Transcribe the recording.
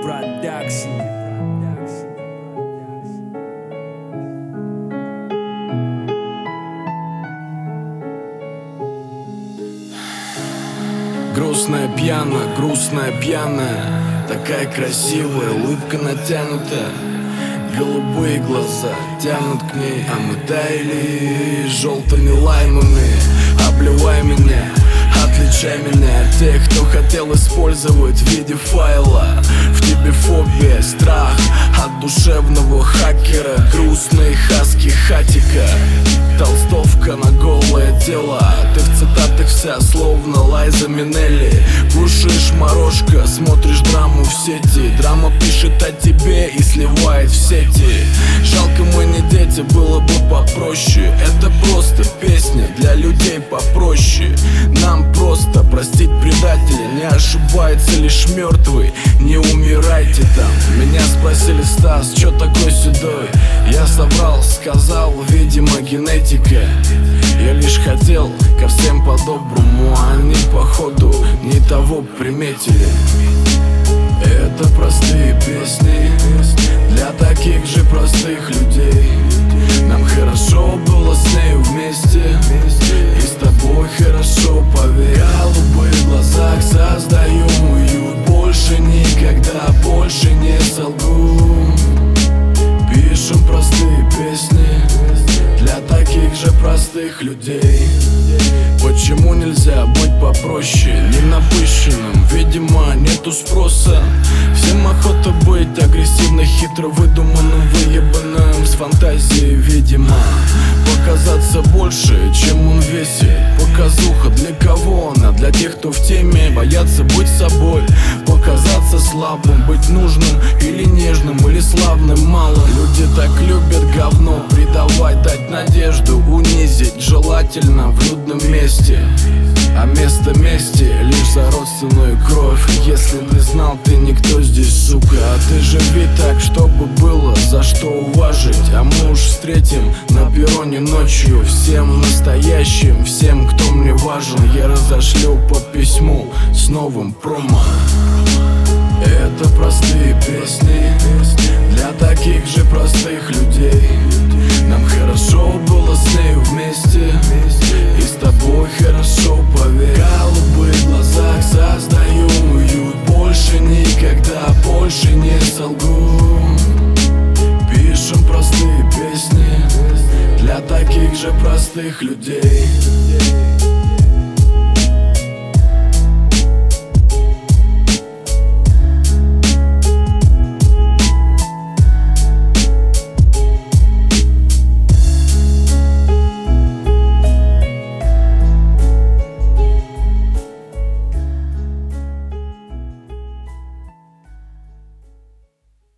Production. Грустная пьяная, такая красивая, улыбка натянута, голубые глаза тянут к ней, а мы таяли желтыми лаймами. Обливай меня, отличай меня от тех, кто хотел использовать в виде файла. В тебе фобия, страх от душевного хакера, грустный хаски хатика, толстовка на голое тело. Ты в цитатах вся словно Лайза Минелли. Кушаешь морожка, смотришь драму в сети. Драма пишет о тебе и сливает в сети. Жалко, мы не дети, было бы попроще. Это просто песня для людей попроще. Нам просто простить предателя, не ошибается лишь мертвый. Не умирайте там. Меня спросили: Стас, чё такой седой? Я соврал, сказал, видимо, генетика. Я лишь хотел ко всем по-доброму, а они походу не того приметили. Это простые песни для таких же простых людей. Нам хорошо было с нею вместе, и с тобой хорошо, поверь. В голубых глазах создаем уют, больше никогда, больше не солгу. Пишем простые песни для таких же простых людей. Почему нельзя быть попроще, не напыщенным? Видимо, нету спроса. Всем охота быть агрессивно, хитро выдуманным, выебанным, с фантазией, видимо. Показаться больше, чем он весит. Показуха для кого она? Для тех, кто в теме, боятся быть собой. Показаться слабым, быть нужным или нежным, или славным мало. Люди так любят говно предавать, дать надежду, унизить, желательно в людном месте. А место мести лишь за родственную кровь. Если не знал, ты никто здесь, сука. А ты живи так, чтобы было за что уважить. А мы уж встретим на перроне ночью. Всем настоящим, всем, кто мне важен, я разошлю по письму с новым промо. Это простые песни для таких же простых людей. Нам хорошо было с нею вместе, и с тобой хорошо, поверь. В голубых глазах создаем уют, больше никогда, больше не солгу. Пишем простые песни для таких же простых людей.